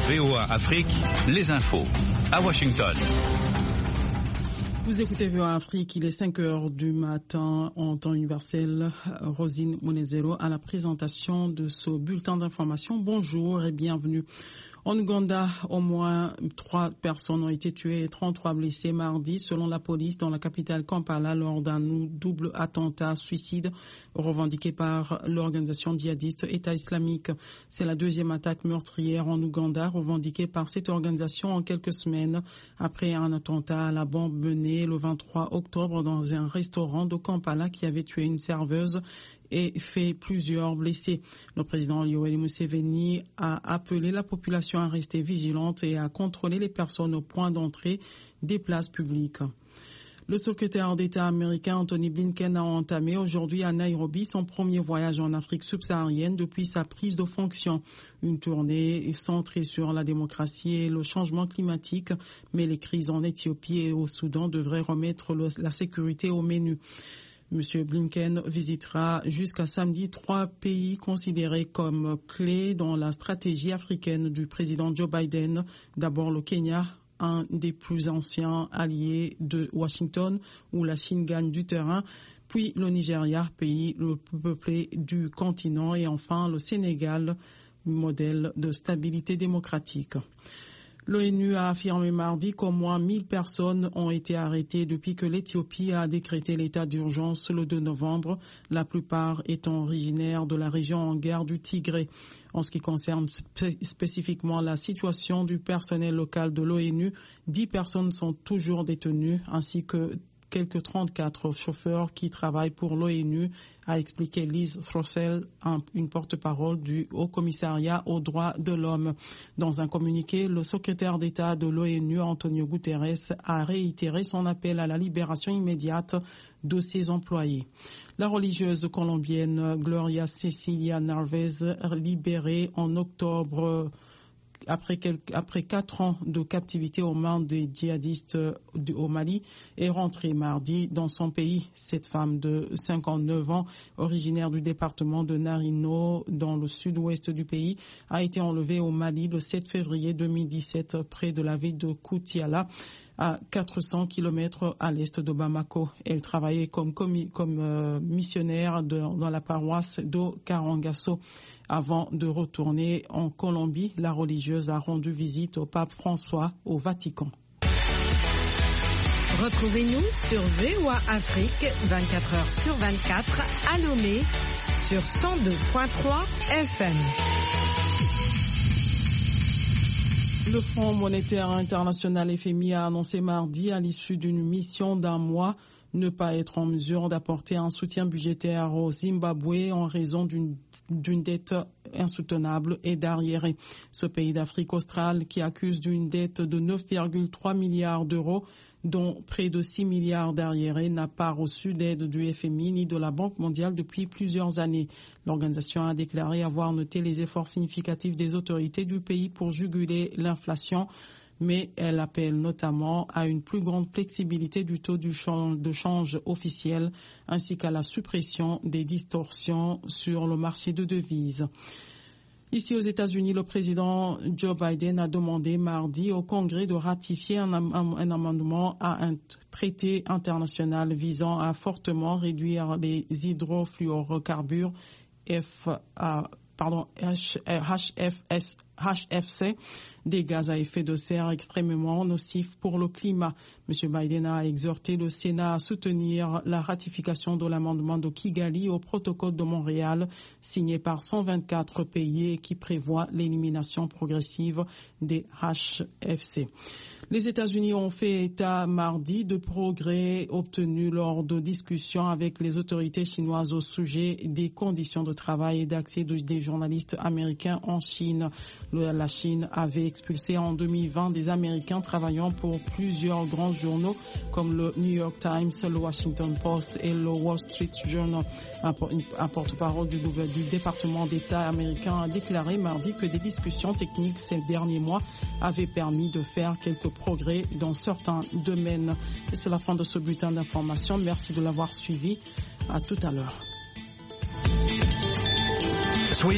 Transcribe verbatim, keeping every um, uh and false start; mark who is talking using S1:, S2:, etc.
S1: V O A Afrique, les infos à Washington.
S2: Vous écoutez V O A Afrique, il est cinq heures du matin en temps universel. Rosine Monezero à la présentation de ce bulletin d'information. Bonjour et bienvenue. En Ouganda, au moins trois personnes ont été tuées et trente-trois blessées mardi, selon la police, dans la capitale Kampala, lors d'un double attentat suicide revendiqué par l'organisation djihadiste État islamique. C'est la deuxième attaque meurtrière en Ouganda, revendiquée par cette organisation en quelques semaines après un attentat à la bombe mené le vingt-trois octobre dans un restaurant de Kampala qui avait tué une serveuse et fait plusieurs blessés. Le président Yoweri Museveni a appelé la population à rester vigilante et à contrôler les personnes au point d'entrée des places publiques. Le secrétaire d'État américain Anthony Blinken a entamé aujourd'hui à Nairobi son premier voyage en Afrique subsaharienne depuis sa prise de fonction. Une tournée centrée sur la démocratie et le changement climatique, mais les crises en Éthiopie et au Soudan devraient remettre le, la sécurité au menu. Monsieur Blinken visitera jusqu'à samedi trois pays considérés comme clés dans la stratégie africaine du président Joe Biden. D'abord le Kenya, un des plus anciens alliés de Washington, où la Chine gagne du terrain, puis le Nigeria, pays le plus peuplé du continent, et enfin le Sénégal, modèle de stabilité démocratique. L'ONU a affirmé mardi qu'au moins mille personnes ont été arrêtées depuis que l'Éthiopie a décrété l'état d'urgence le deux novembre, la plupart étant originaires de la région en guerre du Tigré. En ce qui concerne spé- spécifiquement la situation du personnel local de l'ONU, dix personnes sont toujours détenues, ainsi que quelques trente-quatre chauffeurs qui travaillent pour l'ONU, a expliqué Liz Throssell, un, une porte-parole du Haut-Commissariat aux droits de l'homme. Dans un communiqué, le secrétaire d'État de l'ONU, Antonio Guterres, a réitéré son appel à la libération immédiate de ses employés. La religieuse colombienne Gloria Cecilia Narvez, libérée en octobre Après, quelques, après quatre ans de captivité aux mains des djihadistes de, au Mali, est rentrée mardi dans son pays. Cette femme de cinquante-neuf ans, originaire du département de Narino, dans le sud-ouest du pays, a été enlevée au Mali le sept février deux mille dix-sept, près de la ville de Koutiala, à quatre cents kilomètres à l'est de Bamako. Elle travaillait comme, comme, comme euh, missionnaire de, dans la paroisse de Karangasso. Avant de retourner en Colombie, la religieuse a rendu visite au pape François au Vatican.
S3: Retrouvez-nous sur V O A Afrique vingt-quatre heures sur vingt-quatre à Lomé sur cent deux virgule trois F M.
S2: Le Fonds monétaire international F M I a annoncé mardi, à l'issue d'une mission d'un mois, ne pas être en mesure d'apporter un soutien budgétaire au Zimbabwe en raison d'une, d'une dette insoutenable et d'arriérés. Ce pays d'Afrique australe, qui accuse d'une dette de neuf virgule trois milliards d'euros, dont près de six milliards d'arriérés, n'a pas reçu d'aide du F M I ni de la Banque mondiale depuis plusieurs années. L'organisation a déclaré avoir noté les efforts significatifs des autorités du pays pour juguler l'inflation, mais elle appelle notamment à une plus grande flexibilité du taux du change, de change officiel, ainsi qu'à la suppression des distorsions sur le marché de devises. Ici aux États-Unis, le président Joe Biden a demandé mardi au Congrès de ratifier un, un, un amendement à un traité international visant à fortement réduire les hydrofluorocarbures F, euh, pardon, H, F S, H F C, des gaz à effet de serre extrêmement nocifs pour le climat. M. Biden a exhorté le Sénat à soutenir la ratification de l'amendement de Kigali au protocole de Montréal, signé par cent vingt-quatre pays et qui prévoit l'élimination progressive des H F C. Les États-Unis ont fait état mardi de progrès obtenus lors de discussions avec les autorités chinoises au sujet des conditions de travail et d'accès des journalistes américains en Chine. La Chine avait expulsé en deux mille vingt des Américains travaillant pour plusieurs grands journaux comme le New York Times, le Washington Post et le Wall Street Journal. Un porte-parole du, du département d'État américain a déclaré mardi que des discussions techniques ces derniers mois avaient permis de faire quelques progrès dans certains domaines. Et c'est la fin de ce bulletin d'information. Merci de l'avoir suivi. À tout à l'heure.